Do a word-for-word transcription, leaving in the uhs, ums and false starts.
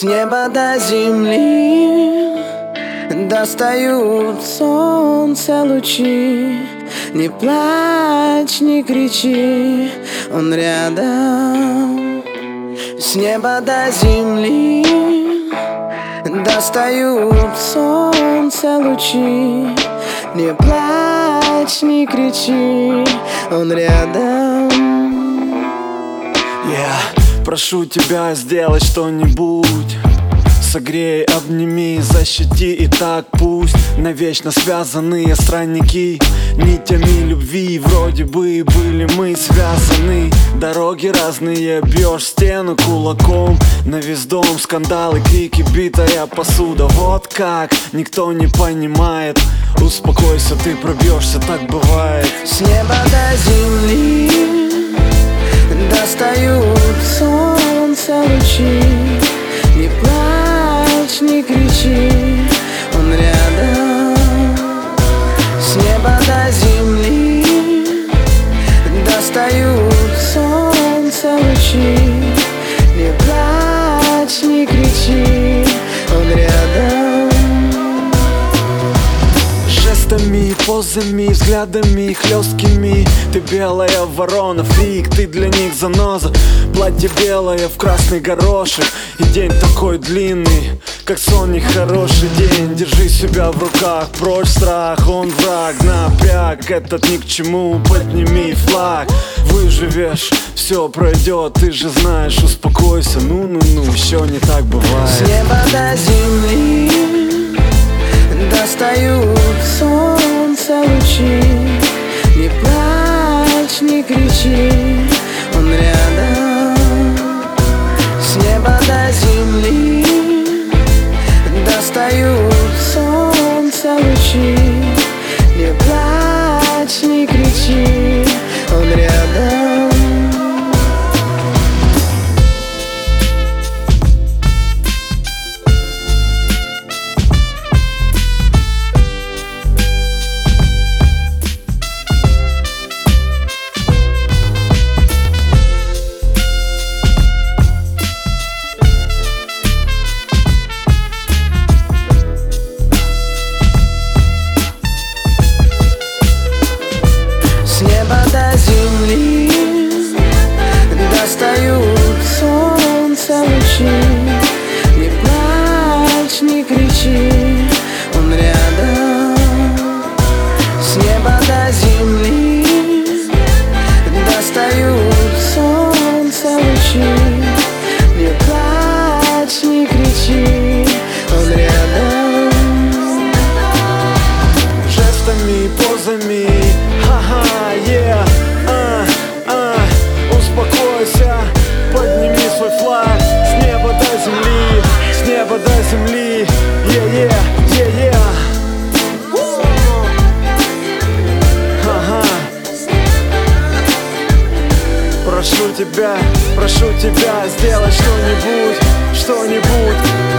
С неба до земли достают солнце лучи. Не плачь, не кричи, он рядом. С неба до земли достают солнце лучи. Не плачь, не кричи, он рядом. Yeah. Прошу тебя сделать что-нибудь, согрей, обними, защити, и так пусть навечно связанные странники нитями любви. Вроде бы были мы связаны, дороги разные, бьешь стену кулаком. На весь дом скандалы, крики, битая посуда. Вот как, никто не понимает. Успокойся, ты пробьешься, так бывает. С неба до земли достают солнце лучи. Не плачь, не кричи, он рядом. С неба до земли достают солнце лучи. Не плачь, не кричи, он рядом. Жестами, позами, взглядами хлесткими. Ты белая ворона, фрик, ты для них заноза. Платье белое в красный горошек. И день такой длинный, как сон, нехороший день. Держи себя в руках, прочь страх, он враг. Напряг, этот ни к чему, подними флаг. Выживешь, все пройдет, ты же знаешь. Успокойся, ну-ну-ну, еще не так бывает. С неба до земли достают солнце лучи. Не плачь, не кричи, он рядом. С неба до земли достают солнце лучи. Не плачь, не кричи, он рядом. С неба до земли достают солнце лучи. Не плачь, не кричи, он рядом. С неба до земли достают солнце лучи. Не плачь, не кричи, он рядом. Жестами, позами, ха-ха, yeah, а, а, успокойся, подними свой флаг. С неба до земли, с неба до земли, yeah, yeah, yeah, yeah. Ага. Прошу тебя, прошу тебя, сделай что-нибудь, что-нибудь.